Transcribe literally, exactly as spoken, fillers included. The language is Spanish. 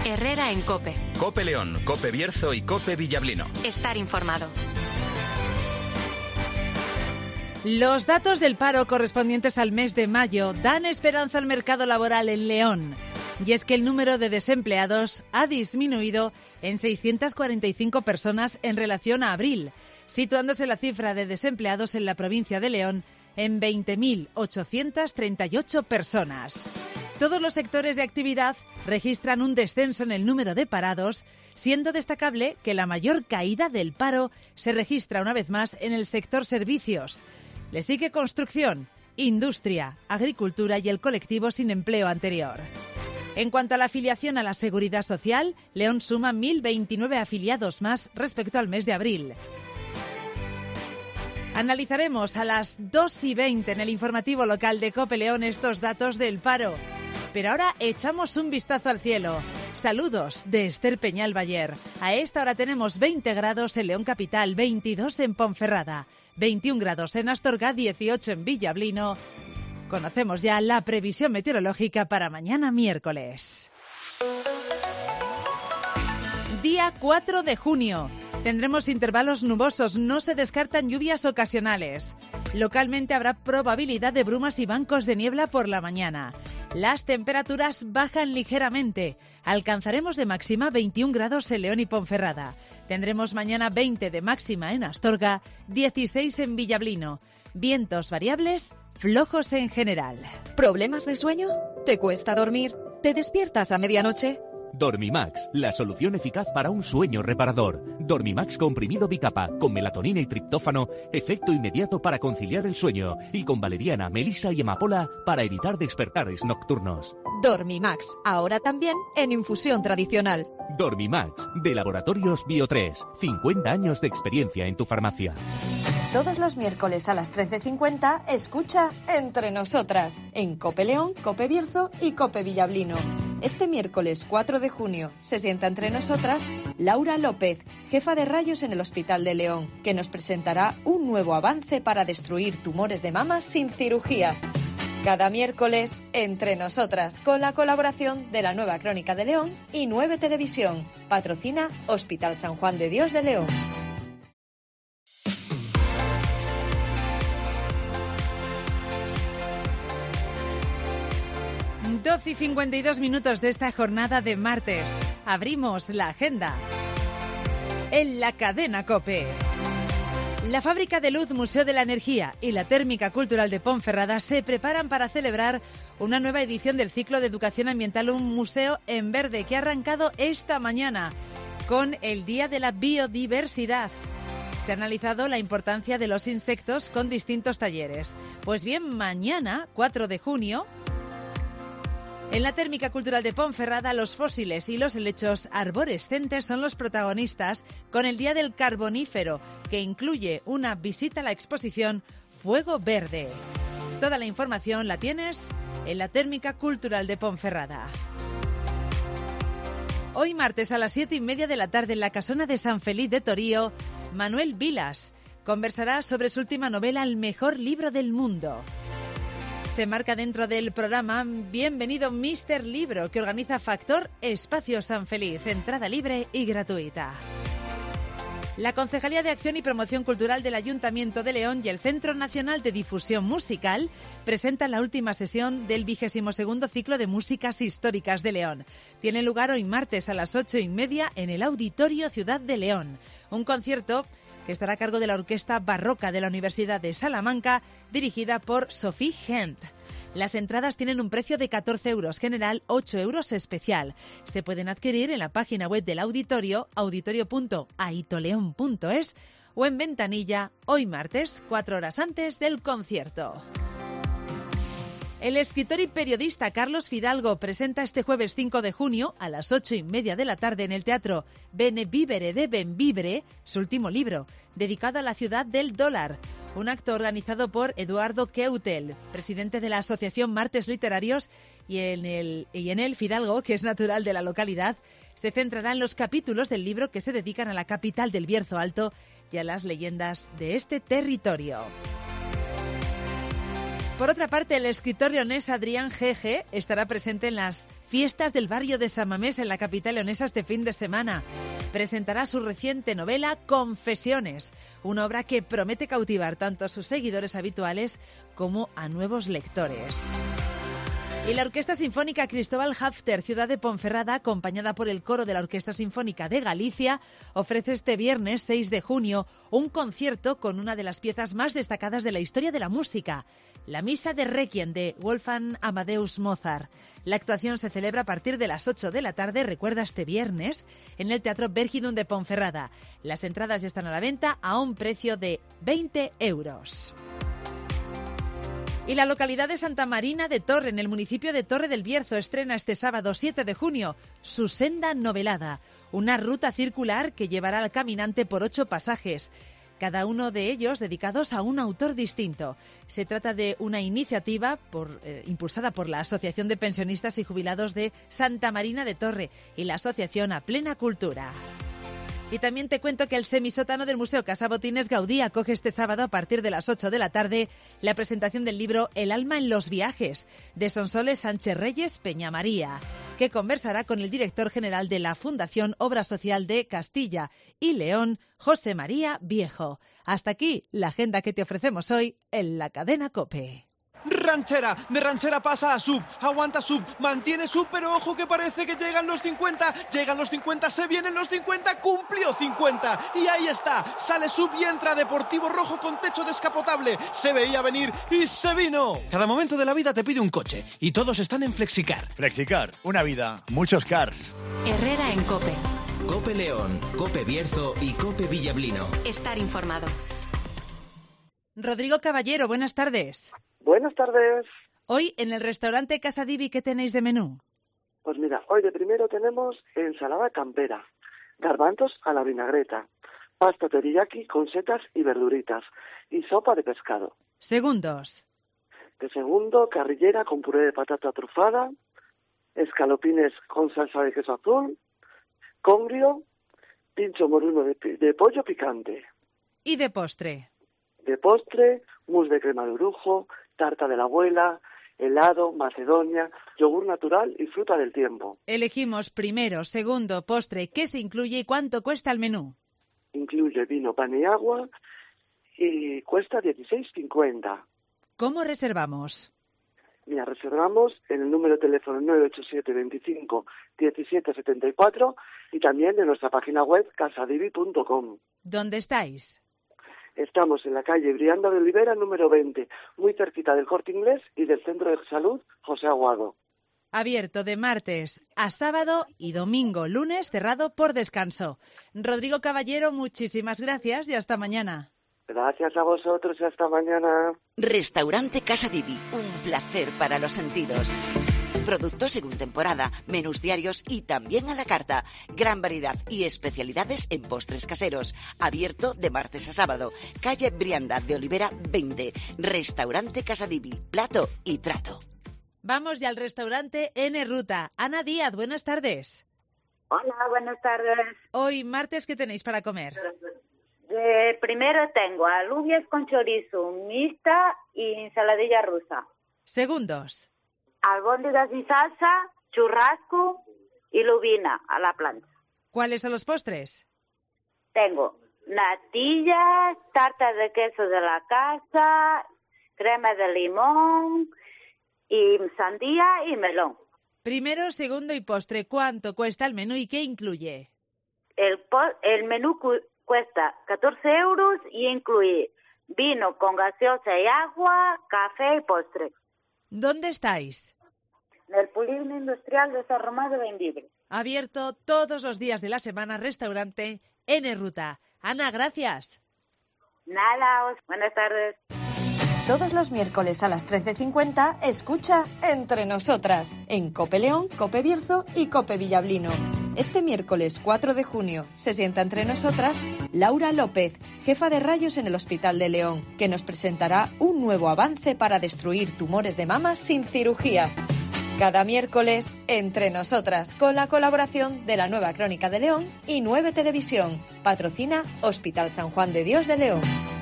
Herrera en COPE. COPE León, COPE Bierzo y COPE Villablino. Estar informado. Los datos del paro correspondientes al mes de mayo dan esperanza al mercado laboral en León. Y es que el número de desempleados ha disminuido en seiscientas cuarenta y cinco personas en relación a abril, situándose la cifra de desempleados en la provincia de León en veinte mil ochocientas treinta y ocho personas. Todos los sectores de actividad registran un descenso en el número de parados, siendo destacable que la mayor caída del paro se registra una vez más en el sector servicios. Le sigue construcción, industria, agricultura y el colectivo sin empleo anterior. En cuanto a la afiliación a la Seguridad Social, León suma mil veintinueve afiliados más respecto al mes de abril. Analizaremos a las dos y veinte en el informativo local de COPE León estos datos del paro. Pero ahora echamos un vistazo al cielo. Saludos de Esther Peñal Bayer. A esta hora tenemos veinte grados en León Capital, veintidós en Ponferrada, veintiún grados en Astorga, dieciocho en Villablino. Conocemos ya la previsión meteorológica para mañana miércoles. Día cuatro de junio. Tendremos intervalos nubosos, no se descartan lluvias ocasionales. Localmente habrá probabilidad de brumas y bancos de niebla por la mañana. Las temperaturas bajan ligeramente. Alcanzaremos de máxima veintiún grados en León y Ponferrada. Tendremos mañana veinte de máxima en Astorga, dieciséis en Villablino. Vientos variables, flojos en general. ¿Problemas de sueño? ¿Te cuesta dormir? ¿Te despiertas a medianoche? Dormimax, la solución eficaz para un sueño reparador. Dormimax comprimido bicapa, con melatonina y triptófano, efecto inmediato para conciliar el sueño, y con valeriana, melisa y amapola para evitar despertares nocturnos. Dormimax, ahora también en infusión tradicional. Dormimax, de Laboratorios Bio tres, cincuenta años de experiencia en tu farmacia. Todos los miércoles a las trece cincuenta, escucha Entre Nosotras, en COPE León, COPE Bierzo y COPE Villablino. Este miércoles cuatro de junio se sienta entre nosotras Laura López, jefa de rayos en el Hospital de León, que nos presentará un nuevo avance para destruir tumores de mama sin cirugía. Cada miércoles, Entre Nosotras, con la colaboración de la Nueva Crónica de León y nueve Televisión. Patrocina Hospital San Juan de Dios de León. doce y cincuenta y dos minutos de esta jornada de martes. Abrimos la agenda en la cadena COPE. La Fábrica de Luz, Museo de la Energía y la Térmica Cultural de Ponferrada se preparan para celebrar una nueva edición del ciclo de educación ambiental Un Museo en Verde, que ha arrancado esta mañana con el Día de la Biodiversidad. Se ha analizado la importancia de los insectos con distintos talleres. Pues bien, mañana, cuatro de junio... en la Térmica Cultural de Ponferrada, los fósiles y los helechos arborescentes son los protagonistas, con el Día del Carbonífero, que incluye una visita a la exposición Fuego Verde. Toda la información la tienes en la Térmica Cultural de Ponferrada. Hoy martes a las siete y media de la tarde en la Casona de San Feliz de Torío, Manuel Vilas conversará sobre su última novela, El mejor libro del mundo. Se marca dentro del programa Bienvenido míster Libro, que organiza Factor Espacio San Feliz, entrada libre y gratuita. La Concejalía de Acción y Promoción Cultural del Ayuntamiento de León y el Centro Nacional de Difusión Musical presentan la última sesión del vigésimo segundo ciclo de Músicas Históricas de León. Tiene lugar hoy martes a las ocho y media en el Auditorio Ciudad de León. Un concierto que estará a cargo de la Orquesta Barroca de la Universidad de Salamanca, dirigida por Sophie Gent. Las entradas tienen un precio de catorce euros general, ocho euros especial. Se pueden adquirir en la página web del auditorio, auditorio punto aitoleón punto es, o en ventanilla, hoy martes, cuatro horas antes del concierto. El escritor y periodista Carlos Fidalgo presenta este jueves cinco de junio a las ocho y media de la tarde en el Teatro Bene Vivere de Benvibre su último libro, dedicado a la ciudad del dólar. Un acto organizado por Eduardo Keutel, presidente de la Asociación Martes Literarios, y en, el, y en él Fidalgo, que es natural de la localidad, se centrará en los capítulos del libro que se dedican a la capital del Bierzo Alto y a las leyendas de este territorio. Por otra parte, el escritor leonés Adrián Gege estará presente en las fiestas del barrio de San Mamés en la capital leonesa este fin de semana. Presentará su reciente novela Confesiones, una obra que promete cautivar tanto a sus seguidores habituales como a nuevos lectores. Y la Orquesta Sinfónica Cristóbal Hafter, Ciudad de Ponferrada, acompañada por el coro de la Orquesta Sinfónica de Galicia, ofrece este viernes seis de junio un concierto con una de las piezas más destacadas de la historia de la música, la Misa de Requiem de Wolfgang Amadeus Mozart. La actuación se celebra a partir de las ocho de la tarde, recuerda, este viernes, en el Teatro Vergidun de Ponferrada. Las entradas ya están a la venta a un precio de veinte euros. Y la localidad de Santa Marina de Torre, en el municipio de Torre del Bierzo, estrena este sábado siete de junio su Senda Novelada, una ruta circular que llevará al caminante por ocho pasajes, cada uno de ellos dedicados a un autor distinto. Se trata de una iniciativa por, eh, impulsada por la Asociación de Pensionistas y Jubilados de Santa Marina de Torre y la Asociación A Plena Cultura. Y también te cuento que el semisótano del Museo Casa Botines Gaudí acoge este sábado a partir de las ocho de la tarde la presentación del libro El alma en los viajes, de Sonsoles Sánchez Reyes Peñamaría, que conversará con el director general de la Fundación Obra Social de Castilla y León, José María Viejo. Hasta aquí la agenda que te ofrecemos hoy en la cadena COPE. Ranchera, de ranchera pasa a sub, aguanta sub, mantiene sub, pero ojo que parece que llegan los cincuenta, llegan los cincuenta, se vienen los cincuenta, cumplió cincuenta, y ahí está, sale sub y entra Deportivo Rojo con techo descapotable, se veía venir y se vino. Cada momento de la vida te pide un coche, y todos están en Flexicar. Flexicar, una vida, muchos cars. Herrera en COPE. COPE León, COPE Bierzo y COPE Villablino. Estar informado. Rodrigo Caballero, buenas tardes. Buenas tardes. Hoy en el restaurante Casa Divi, ¿qué tenéis de menú? Pues mira, hoy de primero tenemos ensalada campera, garbanzos a la vinagreta, pasta teriyaki con setas y verduritas y sopa de pescado. Segundos. De segundo, carrillera con puré de patata trufada, escalopines con salsa de queso azul, congrio, pincho moruno de, de pollo picante. ¿Y de postre? De postre, mousse de crema de orujo, tarta de la abuela, helado, macedonia, yogur natural y fruta del tiempo. Elegimos primero, segundo, postre. ¿Qué se incluye y cuánto cuesta el menú? Incluye vino, pan y agua y cuesta dieciséis cincuenta. ¿Cómo reservamos? Mira, reservamos en el número de teléfono nueve ocho siete veinticinco diecisiete setenta y cuatro y también de nuestra página web casadivi punto com. ¿Dónde estáis? Estamos en la calle Brianda de Olivera, número veinte, muy cerquita del Corte Inglés y del Centro de Salud José Aguado. Abierto de martes a sábado y domingo, lunes cerrado por descanso. Rodrigo Caballero, muchísimas gracias y hasta mañana. Gracias a vosotros y hasta mañana. Restaurante Casa Divi, un placer para los sentidos. Productos según temporada, menús diarios y también a la carta. Gran variedad y especialidades en postres caseros. Abierto de martes a sábado. Calle Brianda de Olivera veinte. Restaurante Casa Divi. Plato y trato. Vamos ya al restaurante N Ruta. Ana Díaz, buenas tardes. Hola, buenas tardes. Hoy martes, ¿qué tenéis para comer? De primero tengo alubias con chorizo mixta y ensaladilla rusa. Segundos. Albóndigas y salsa, churrasco y lubina a la plancha. ¿Cuáles son los postres? Tengo natillas, tarta de queso de la casa, crema de limón y sandía y melón. Primero, segundo y postre. ¿Cuánto cuesta el menú y qué incluye? El, po- el menú cu- cuesta catorce euros y incluye vino con gaseosa y agua, café y postre. ¿Dónde estáis? En el Polígono Industrial de San Román de Bendivre. Abierto todos los días de la semana, restaurante N Ruta. Ana, gracias. Nada, os... buenas tardes. Todos los miércoles a las trece cincuenta, escucha Entre Nosotras, en COPE León, COPE Bierzo y COPE Villablino. Este miércoles cuatro de junio se sienta entre nosotras Laura López, jefa de rayos en el Hospital de León, que nos presentará un nuevo avance para destruir tumores de mama sin cirugía. Cada miércoles, Entre Nosotras, con la colaboración de la Nueva Crónica de León y nueve Televisión. Patrocina Hospital San Juan de Dios de León.